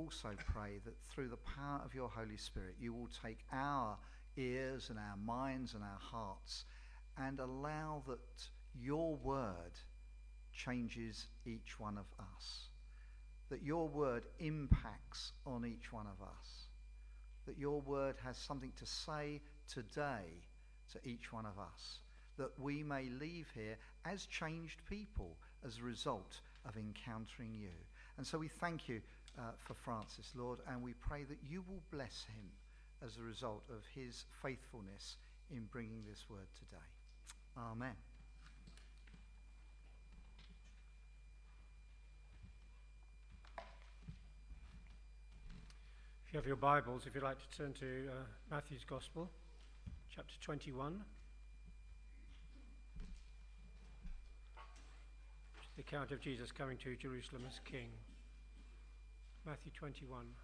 also pray that through the power of your Holy Spirit, you will take our ears and our minds and our hearts and allow that your word changes each one of us, that your word impacts on each one of us, that your word has something to say today to each one of us, that we may leave here as changed people as a result of encountering you. And so we thank you for Francis, Lord, and we pray that you will bless him as a result of his faithfulness in bringing this word today. Amen. If you have your Bibles, if you'd like to turn to Matthew's Gospel, chapter 21. The account of Jesus coming to Jerusalem as king. Matthew 21.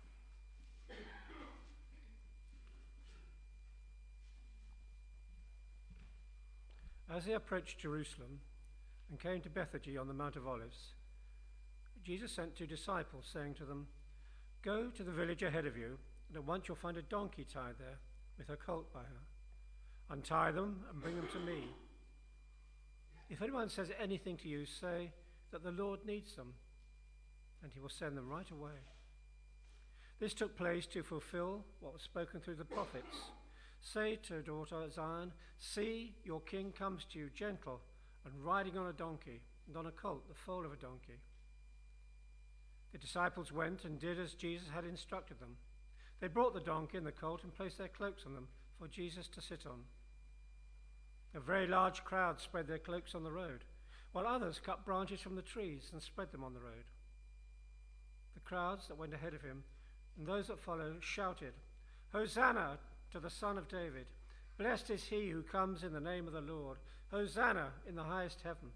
As they approached Jerusalem and came to Bethany on the Mount of Olives, Jesus sent 2 disciples, saying to them, "Go to the village ahead of you, and at once you'll find a donkey tied there, with her colt by her. Untie them and bring them to me. If anyone says anything to you, say that the Lord needs them, and he will send them right away." This took place to fulfill what was spoken through the prophets. "Say to daughter Zion, see, your king comes to you, gentle and riding on a donkey, and on a colt, the foal of a donkey." The disciples went and did as Jesus had instructed them. They brought the donkey and the colt and placed their cloaks on them for Jesus to sit on. A very large crowd spread their cloaks on the road, while others cut branches from the trees and spread them on the road. The crowds that went ahead of him and those that followed shouted, "Hosanna to the Son of David! Blessed is he who comes in the name of the Lord! Hosanna in the highest heaven!"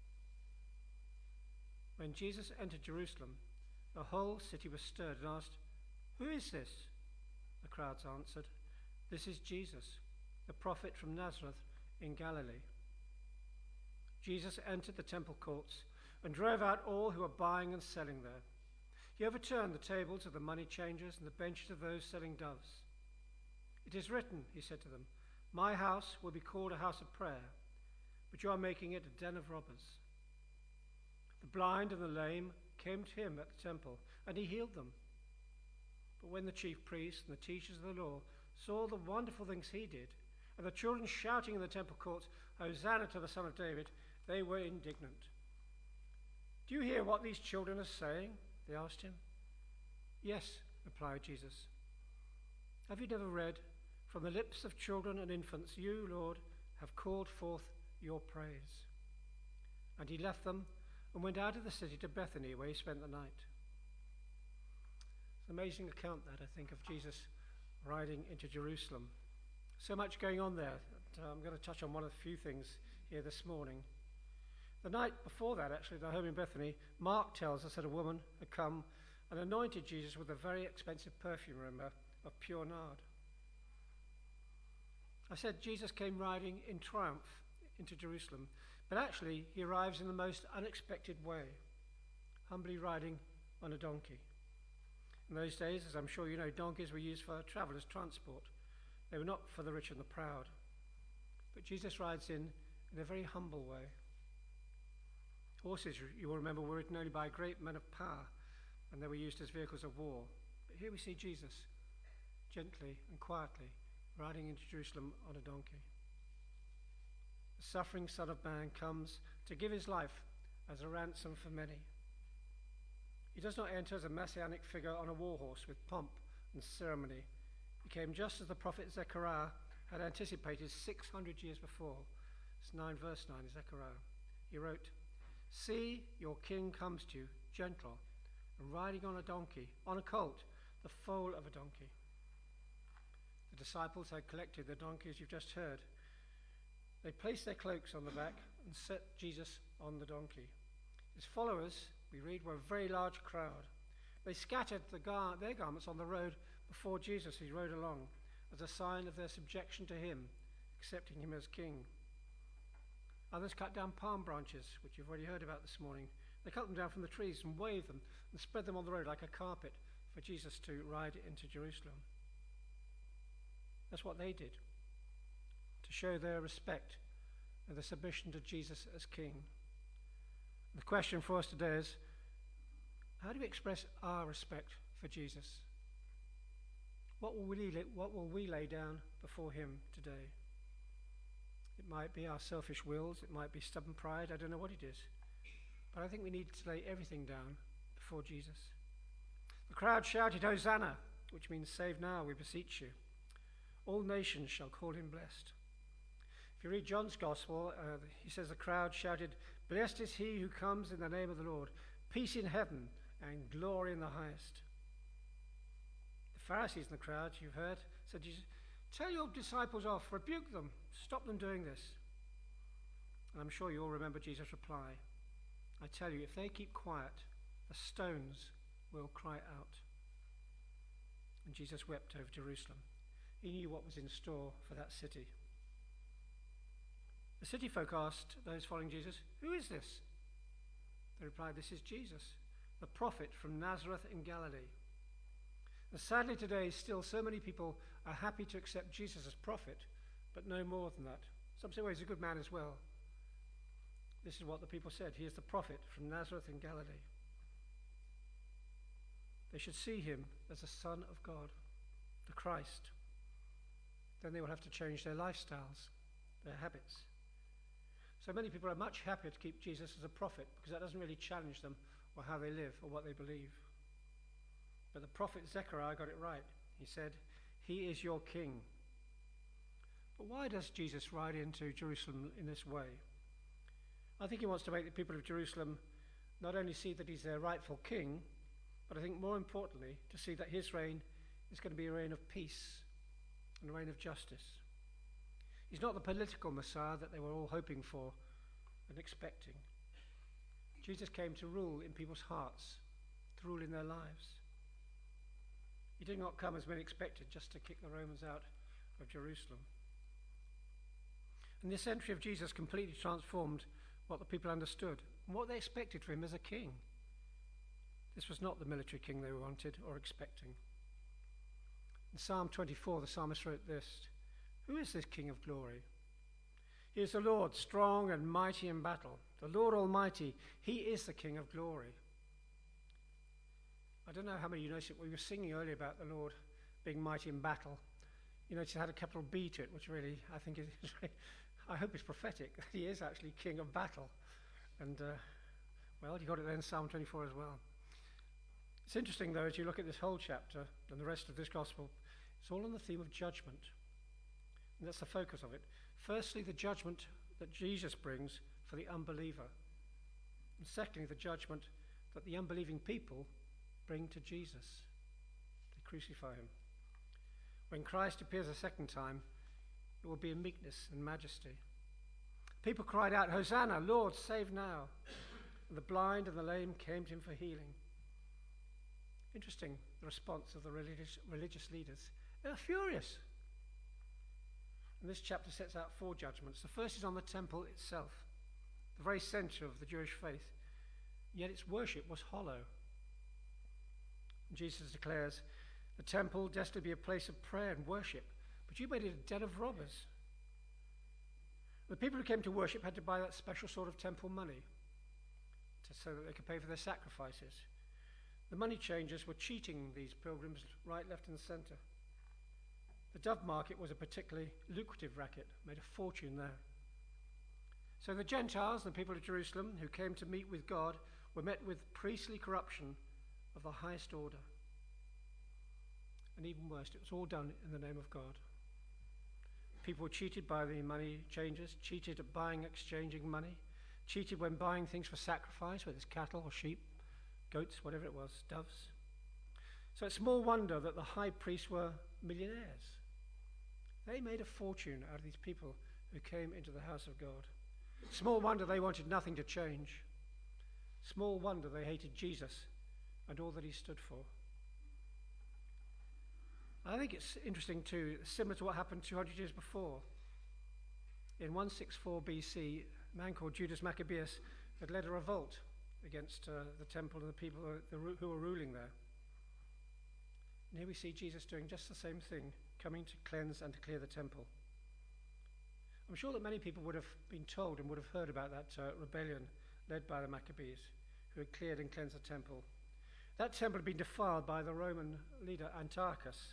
When Jesus entered Jerusalem, the whole city was stirred and asked, "Who is this?" The crowds answered, "This is Jesus, the prophet from Nazareth in Galilee." Jesus entered the temple courts and drove out all who were buying and selling there. He overturned the tables of the money changers and the benches of those selling doves. "It is written," he said to them, "My house will be called a house of prayer, but you are making it a den of robbers." The blind and the lame came to him at the temple, and he healed them. But when the chief priests and the teachers of the law saw the wonderful things he did, and the children shouting in the temple courts, "Hosanna to the Son of David," they were indignant. "Do you hear what these children are saying?" they asked him. "Yes," replied Jesus. "Have you never read, 'From the lips of children and infants you, Lord, have called forth your praise'?" And he left them and went out of the city to Bethany, where he spent the night. It's an amazing account, that, I think, of Jesus riding into Jerusalem. So much going on there that I'm going to touch on one of the few things here this morning. The night before that, actually, at the home in Bethany, Mark tells us that a woman had come and anointed Jesus with a very expensive perfume, remember, of pure nard. I said Jesus came riding in triumph into Jerusalem, but actually he arrives in the most unexpected way, humbly riding on a donkey. In those days, as I'm sure you know, donkeys were used for travellers' transport. They were not for the rich and the proud. But Jesus rides in a very humble way. Horses, you will remember, were ridden only by great men of power, and they were used as vehicles of war. But here we see Jesus, gently and quietly, riding into Jerusalem on a donkey. The suffering Son of Man comes to give his life as a ransom for many. He does not enter as a messianic figure on a war horse with pomp and ceremony. He came just as the prophet Zechariah had anticipated 600 years before. It's 9 verse 9 in Zechariah. He wrote, "See, your king comes to you, gentle, and riding on a donkey, on a colt, the foal of a donkey." The disciples had collected the donkeys you've just heard. They placed their cloaks on the back and set Jesus on the donkey. His followers, we read, were a very large crowd. They scattered their garments on the road before Jesus as he rode along, as a sign of their subjection to him, accepting him as king. Others cut down palm branches, which you've already heard about this morning. They cut them down from the trees and waved them and spread them on the road like a carpet for Jesus to ride into Jerusalem. That's what they did, to show their respect and their submission to Jesus as King. The question for us today is, how do we express our respect for Jesus? What will we lay down before him today? It might be our selfish wills, it might be stubborn pride, I don't know what it is. But I think we need to lay everything down before Jesus. The crowd shouted, "Hosanna," which means save now, we beseech you. All nations shall call him blessed. If you read John's Gospel, he says the crowd shouted, "Blessed is he who comes in the name of the Lord, peace in heaven and glory in the highest." The Pharisees in the crowd, you've heard, said, "Tell your disciples off, rebuke them, stop them doing this." And I'm sure you all remember Jesus' reply. I tell you, if they keep quiet, the stones will cry out. And Jesus wept over Jerusalem. He knew what was in store for that city. The city folk asked those following Jesus, "Who is this?" They replied, "This is Jesus, the prophet from Nazareth in Galilee." And sadly today, still so many people are happy to accept Jesus as prophet, but no more than that. Some say, well, he's a good man as well. This is what the people said. He is the prophet from Nazareth in Galilee. They should see him as the Son of God, the Christ. Then they will have to change their lifestyles, their habits. So many people are much happier to keep Jesus as a prophet because that doesn't really challenge them or how they live or what they believe. But the prophet Zechariah got it right. He said, "He is your king." But why does Jesus ride into Jerusalem in this way? I think he wants to make the people of Jerusalem not only see that he's their rightful king, but I think more importantly, to see that his reign is going to be a reign of peace and a reign of justice. He's not the political Messiah that they were all hoping for and expecting. Jesus came to rule in people's hearts, to rule in their lives. He did not come as many expected, just to kick the Romans out of Jerusalem. And this entry of Jesus completely transformed what the people understood and what they expected from him as a king. This was not the military king they wanted or expecting. In Psalm 24, the psalmist wrote this, "Who is this King of glory? He is the Lord, strong and mighty in battle. The Lord Almighty, he is the King of glory." I don't know how many of you noticed it. We were singing earlier about the Lord being mighty in battle. You notice it had a capital B to it, which really, I think, I hope it's prophetic. He is actually King of battle. And, well, you got it there in Psalm 24 as well. It's interesting, though, as you look at this whole chapter and the rest of this gospel, it's all on the theme of judgment. And that's the focus of it. Firstly, the judgment that Jesus brings for the unbeliever. And secondly, the judgment that the unbelieving people bring to Jesus. They crucify him. When Christ appears a second time, it will be in meekness and majesty. People cried out, "Hosanna, Lord, save now." And the blind and the lame came to him for healing. Interesting, the response of the religious leaders. They're furious. And this chapter sets out 4 judgments. The first is on the temple itself, the very center of the Jewish faith. Yet its worship was hollow. And Jesus declares, "The temple destined to be a place of prayer and worship, but you made it a den of robbers." The people who came to worship had to buy that special sort of temple money so that they could pay for their sacrifices. The money changers were cheating these pilgrims right, left, and center. The dove market was a particularly lucrative racket, made a fortune there. So the Gentiles and the people of Jerusalem who came to meet with God were met with priestly corruption of the highest order. And even worse, it was all done in the name of God. People were cheated by the money changers, cheated at buying, exchanging money, cheated when buying things for sacrifice, whether it's cattle or sheep, goats, whatever it was, doves. So it's small wonder that the high priests were millionaires. They made a fortune out of these people who came into the house of God. Small wonder they wanted nothing to change. Small wonder they hated Jesus and all that he stood for. I think it's interesting too, similar to what happened 200 years before. In 164 BC, a man called Judas Maccabeus had led a revolt against the temple and the people who were ruling there. And here we see Jesus doing just the same thing, coming to cleanse and to clear the temple. I'm sure that many people would have been told and would have heard about that rebellion led by the Maccabees, who had cleared and cleansed the temple. That temple had been defiled by the Roman leader Antiochus.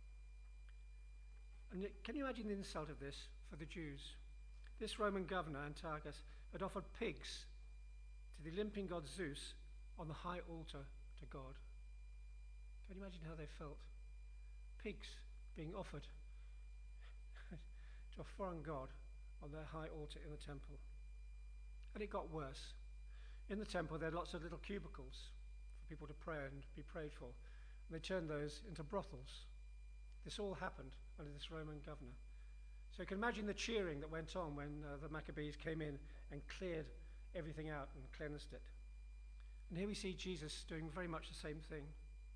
And can you imagine the insult of this for the Jews? This Roman governor, Antiochus, had offered pigs to the Olympian god Zeus on the high altar to God. Can you imagine how they felt? Pigs being offered to a foreign god on their high altar in the temple. And it got worse. In the temple there are lots of little cubicles for people to pray and be prayed for. And they turned those into brothels. This all happened under this Roman governor. So you can imagine the cheering that went on when the Maccabees came in and cleared everything out and cleansed it. And here we see Jesus doing very much the same thing.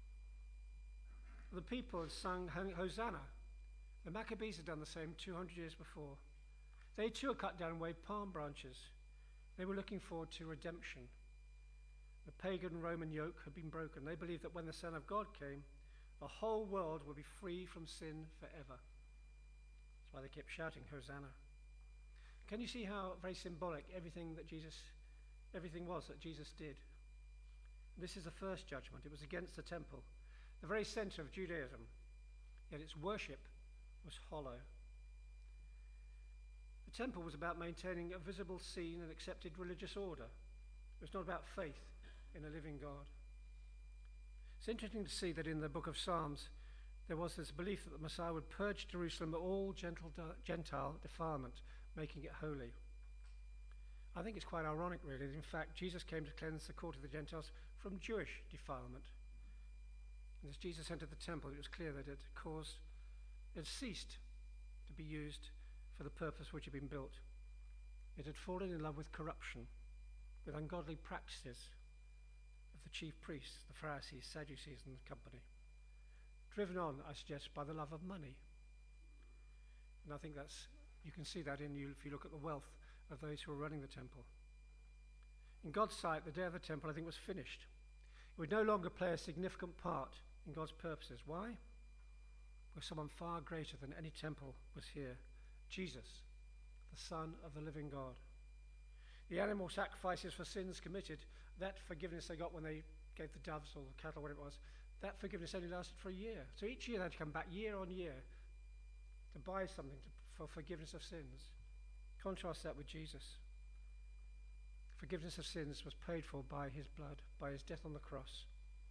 The people had sung Hosanna. The Maccabees had done the same 200 years before. They too had cut down and waved palm branches. They were looking forward to redemption. The pagan Roman yoke had been broken. They believed that when the Son of God came, the whole world would be free from sin forever. That's why they kept shouting Hosanna. Can you see how very symbolic everything was that Jesus did? This is the first judgment. It was against the temple, the very center of Judaism, yet its worship was hollow. The temple was about maintaining a visible, seen and accepted religious order. It was not about faith in a living God. It's interesting to see that in the book of Psalms there was this belief that the Messiah would purge Jerusalem of all Gentile defilement, making it holy. I think it's quite ironic, really, that in fact Jesus came to cleanse the court of the Gentiles from Jewish defilement. And as Jesus entered the temple, it was clear that it had ceased to be used for the purpose which had been built. It had fallen in love with corruption, with ungodly practices of the chief priests, the Pharisees, Sadducees and the company. Driven on, I suggest, by the love of money. And I think you can see that if you look at the wealth of those who were running the temple. In God's sight, the day of the temple, I think, was finished. It would no longer play a significant part in God's purposes. Why? Because someone far greater than any temple was here. Jesus, the Son of the living God. The animal sacrifices for sins committed, that forgiveness they got when they gave the doves or the cattle, whatever it was, that forgiveness only lasted for a year. So each year they had to come back year on year to buy something for forgiveness of sins. Contrast that with Jesus. Forgiveness of sins was paid for by his blood, by his death on the cross.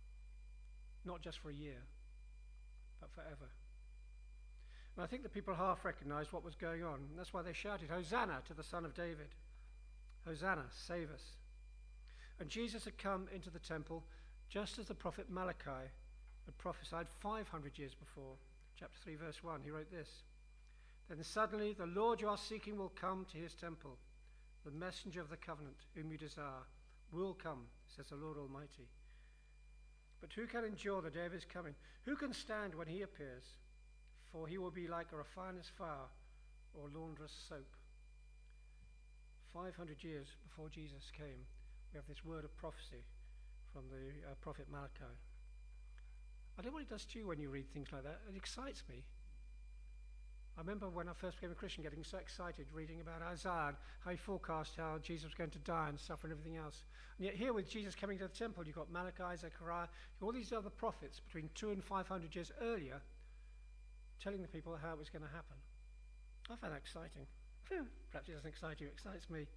Not just for a year, but forever. And I think the people half recognized what was going on. And that's why they shouted, Hosanna to the Son of David. Hosanna, save us. And Jesus had come into the temple just as the prophet Malachi had prophesied 500 years before. Chapter 3, verse 1, he wrote this. Then suddenly the Lord you are seeking will come to his temple. The messenger of the covenant, whom you desire, will come, says the Lord Almighty. But who can endure the day of his coming? Who can stand when he appears? For he will be like a refiner's fire or launderer's soap. 500 years before Jesus came, we have this word of prophecy from the prophet Malachi. I don't know what it does to you when you read things like that. It excites me. I remember when I first became a Christian getting so excited reading about Isaiah and how he forecast how Jesus was going to die and suffer and everything else. And yet here with Jesus coming to the temple, you've got Malachi, Zechariah, all these other prophets between 200 and 500 years earlier telling the people how it was going to happen. I find that exciting. Perhaps it doesn't excite you, it excites me.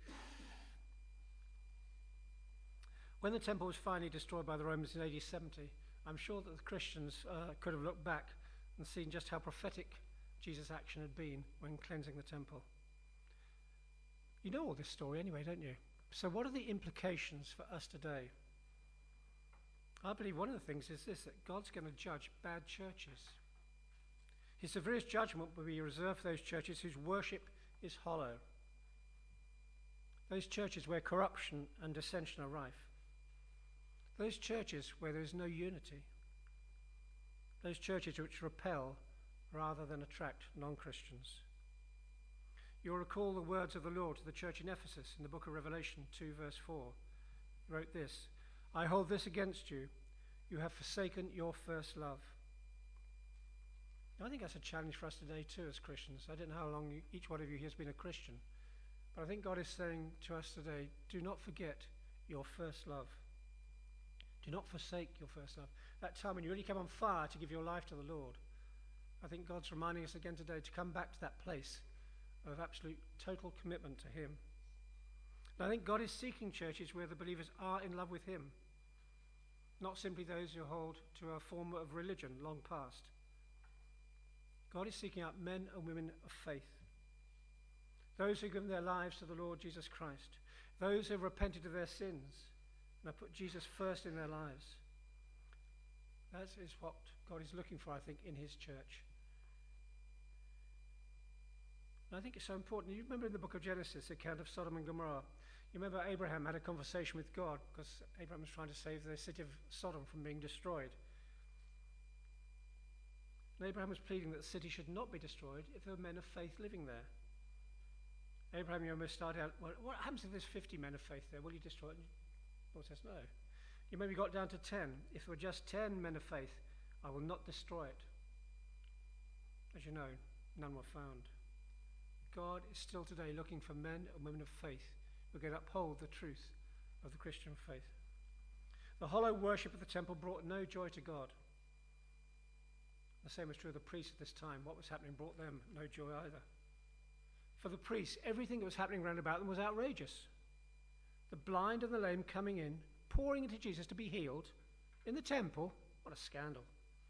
When the temple was finally destroyed by the Romans in AD 70, I'm sure that the Christians could have looked back and seen just how prophetic Jesus' action had been when cleansing the temple. You know all this story anyway, don't you? So what are the implications for us today? I believe one of the things is this, that God's going to judge bad churches. His severest judgment will be reserved for those churches whose worship is hollow. Those churches where corruption and dissension are rife. Those churches where there is no unity. Those churches which repel rather than attract non-Christians. You'll recall the words of the Lord to the church in Ephesus in the book of Revelation 2 verse 4. He wrote this, I hold this against you. You have forsaken your first love. I think that's a challenge for us today too as Christians. I don't know how long each one of you here has been a Christian, but I think God is saying to us today, do not forget your first love. Do not forsake your first love. That time when you really came on fire to give your life to the Lord. I think God's reminding us again today to come back to that place of absolute total commitment to him. And I think God is seeking churches where the believers are in love with him, not simply those who hold to a form of religion long past. God is seeking out men and women of faith, those who give their lives to the Lord Jesus Christ, those who have repented of their sins and have put Jesus first in their lives. That is what God is looking for, I think, in his church. And I think it's so important. You remember in the book of Genesis, the account of Sodom and Gomorrah. You remember Abraham had a conversation with God because Abraham was trying to save the city of Sodom from being destroyed. And Abraham was pleading that the city should not be destroyed if there were men of faith living there. Abraham, you remember, started out, well, what happens if there's 50 men of faith there? Will you destroy it? And God says, no. You maybe got down to 10. If there were just 10 men of faith, I will not destroy it. As you know, none were found. God is still today looking for men and women of faith who can uphold the truth of the Christian faith. The hollow worship of the temple brought no joy to God. The same was true of the priests at this time. What was happening brought them no joy either. For the priests, everything that was happening round about them was outrageous. The blind and the lame coming in, pouring into Jesus to be healed in the temple. What a scandal.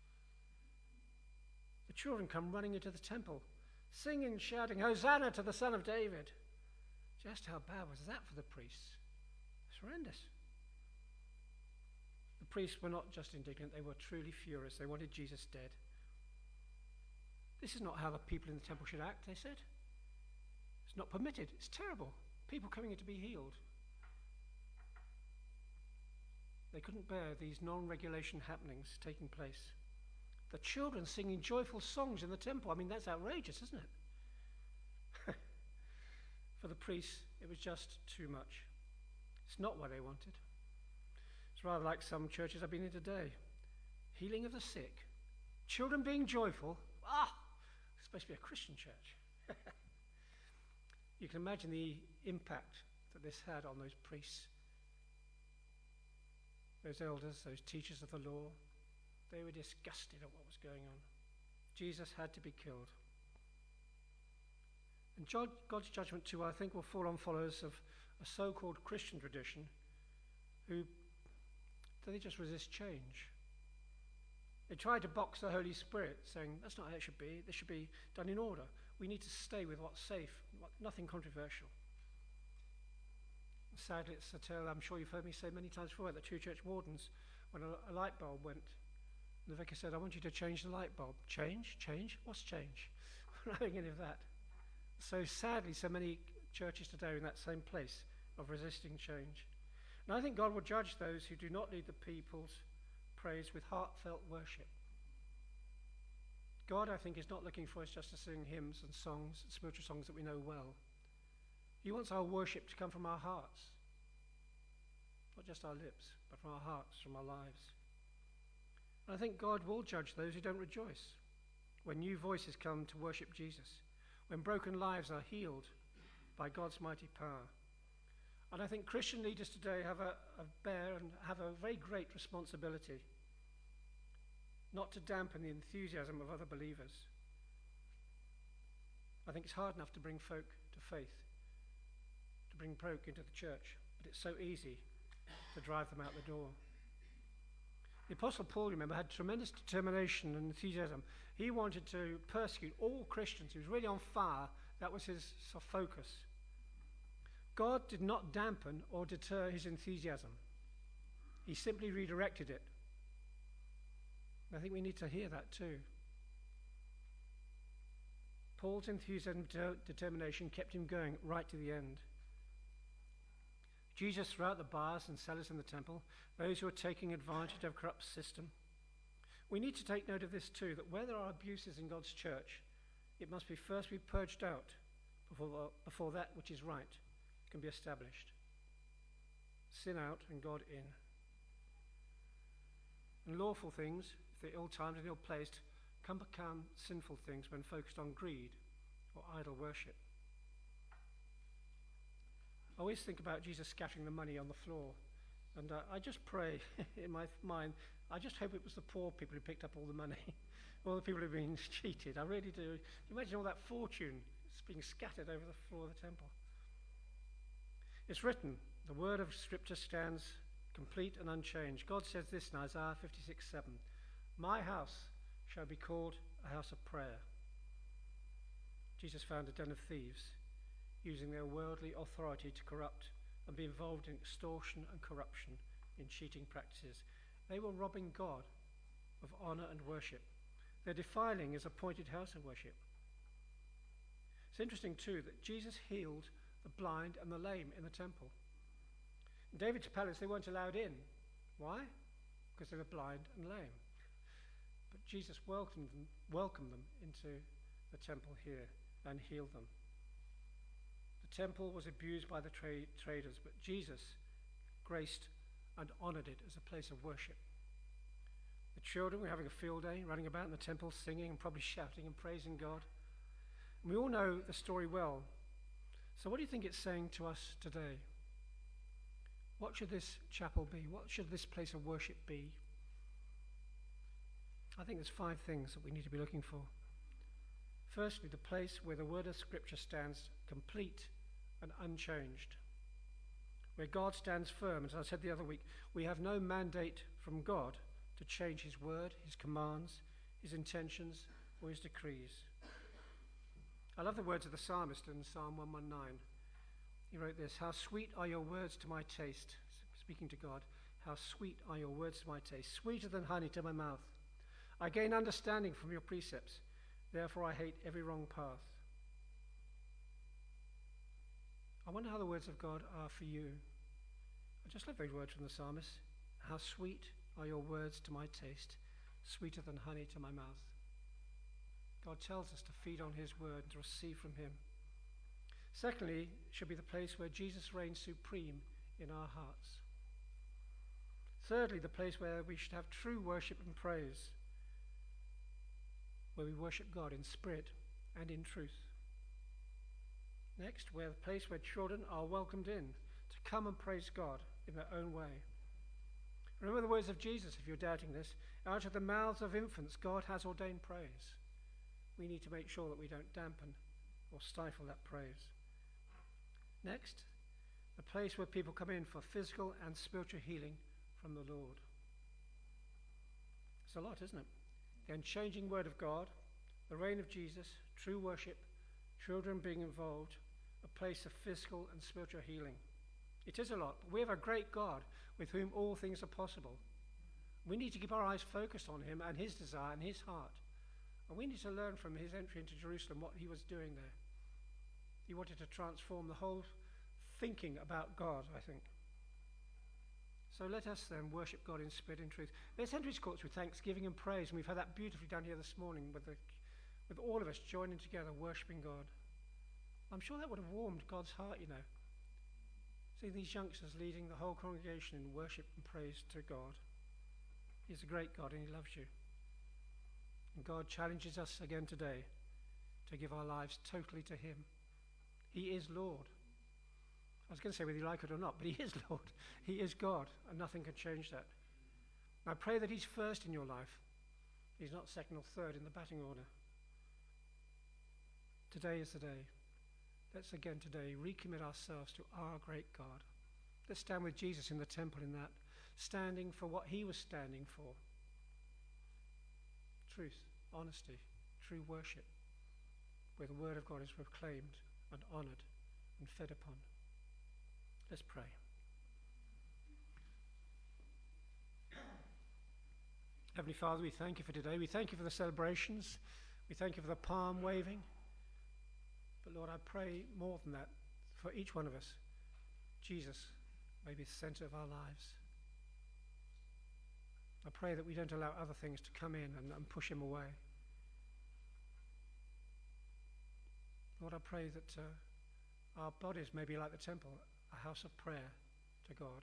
The children come running into the temple, singing, shouting, Hosanna to the Son of David. Just how bad was that for the priests? It's horrendous. The priests were not just indignant, they were truly furious. They wanted Jesus dead. This is not how the people in the temple should act, they said. It's not permitted. It's terrible. People coming in to be healed. They couldn't bear these non-regulation happenings taking place. The children singing joyful songs in the temple. I mean, that's outrageous, isn't it? For the priests, it was just too much. It's not what they wanted. It's rather like some churches I've been in today. Healing of the sick. Children being joyful. It's supposed to be a Christian church. You can imagine the impact that this had on those priests, those elders, those teachers of the law. They were disgusted at what was going on. Jesus had to be killed. And God's judgment too, I think, will fall on followers of a so-called Christian tradition who they just resist change. They tried to box the Holy Spirit, saying, that's not how it should be. This should be done in order. We need to stay with what's safe, nothing controversial. Sadly, it's a tale I'm sure you've heard me say many times before at the two church wardens when a light bulb went. And the vicar said, I want you to change the light bulb. Change? Change? What's change? We're not having any of that. So sadly, so many churches today are in that same place of resisting change. And I think God will judge those who do not lead the people's praise with heartfelt worship. God, I think, is not looking for us just to sing hymns and songs, spiritual songs that we know well. He wants our worship to come from our hearts. Not just our lips, but from our hearts, from our lives. And I think God will judge those who don't rejoice when new voices come to worship Jesus, when broken lives are healed by God's mighty power. And I think Christian leaders today have a very great responsibility not to dampen the enthusiasm of other believers. I think it's hard enough to bring folk to faith, to bring folk into the church, but it's so easy to drive them out the door. The Apostle Paul, remember, had tremendous determination and enthusiasm. He wanted to persecute all Christians. He was really on fire. That was his focus. God did not dampen or deter his enthusiasm. He simply redirected it. And I think we need to hear that too. Paul's enthusiasm and determination kept him going right to the end. Jesus threw out the buyers and sellers in the temple, those who are taking advantage of a corrupt system. We need to take note of this too, that where there are abuses in God's church, it must be first be purged out before that which is right can be established. Sin out and God in. And lawful things, if they're ill-timed and ill-placed, can become sinful things when focused on greed or idol worship. I always think about Jesus scattering the money on the floor, and I just pray in my mind, I just hope it was the poor people who picked up all the money, all the people who've been cheated. I really do. Imagine all that fortune being scattered over the floor of the temple. It's written, the word of Scripture stands complete and unchanged. God says this in Isaiah 56:7, my house shall be called a house of prayer. Jesus found a den of thieves, using their worldly authority to corrupt and be involved in extortion and corruption, in cheating practices. They were robbing God of honor and worship. They're defiling his appointed house of worship. It's interesting too that Jesus healed the blind and the lame in the temple. In David's palace they weren't allowed in. Why? Because they were blind and lame. But Jesus welcomed them into the temple here and healed them. The temple was abused by the traders, but Jesus graced and honored it as a place of worship. The children were having a field day, running about in the temple, singing and probably shouting and praising God. And we all know the story well. So what do you think it's saying to us today? What should this chapel be? What should this place of worship be? I think there's 5 things that we need to be looking for. Firstly, the place where the word of Scripture stands complete and unchanged. Where God stands firm. As I said the other week, we have no mandate from God to change his word, his commands, his intentions, or his decrees. I love the words of the psalmist in Psalm 119. He wrote this, how sweet are your words to my taste, speaking to God, how sweet are your words to my taste, sweeter than honey to my mouth. I gain understanding from your precepts, therefore I hate every wrong path. I wonder how the words of God are for you. I just love those words from the psalmist. How sweet are your words to my taste, sweeter than honey to my mouth. God tells us to feed on his word and to receive from him. Secondly, it should be the place where Jesus reigns supreme in our hearts. Thirdly, the place where we should have true worship and praise, where we worship God in spirit and in truth. Next, where the place where children are welcomed in to come and praise God in their own way. Remember the words of Jesus, if you're doubting this, out of the mouths of infants God has ordained praise. We need to make sure that we don't dampen or stifle that praise. Next, the place where people come in for physical and spiritual healing from the Lord. It's a lot, isn't it? The unchanging word of God, the reign of Jesus, true worship, children being involved, a place of physical and spiritual healing. It is a lot, but we have a great God with whom all things are possible. We need to keep our eyes focused on him and his desire and his heart. And we need to learn from his entry into Jerusalem what he was doing there. He wanted to transform the whole thinking about God, I think. So let us then worship God in spirit and truth. Let's enter his courts with thanksgiving and praise. And we've had that beautifully done here this morning with all of us joining together, worshipping God. I'm sure that would have warmed God's heart, you know. Seeing these youngsters leading the whole congregation in worship and praise to God. He's a great God and he loves you. And God challenges us again today to give our lives totally to him. He is Lord. I was going to say whether you like it or not, but he is Lord. He is God, and nothing can change that. I pray that he's first in your life. He's not second or third in the batting order. Today is the day. Let's again today recommit ourselves to our great God. Let's stand with Jesus in the temple in that, standing for what he was standing for. Truth, honesty, true worship, where the word of God is proclaimed and honored and fed upon. Let's pray. Heavenly Father, we thank you for today. We thank you for the celebrations. We thank you for the palm waving. But Lord, I pray more than that for each one of us. Jesus may be the center of our lives. I pray that we don't allow other things to come in and push him away. Lord, I pray that our bodies may be like the temple, a house of prayer to God.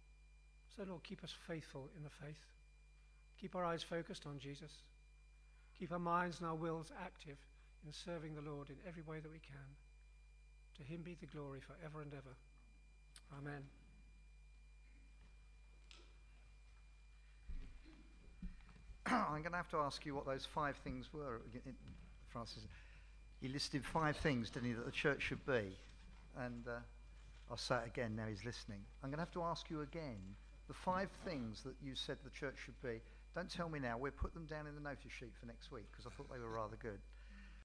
So Lord, keep us faithful in the faith. Keep our eyes focused on Jesus. Keep our minds and our wills active in serving the Lord in every way that we can. To him be the glory forever and ever. Amen. I'm going to have to ask you what those 5 things were. Francis, he listed 5 things, didn't he, that the church should be? And I'll say it again, now he's listening. I'm going to have to ask you again, the 5 things that you said the church should be. Don't tell me now, we'll put them down in the notice sheet for next week, because I thought they were rather good.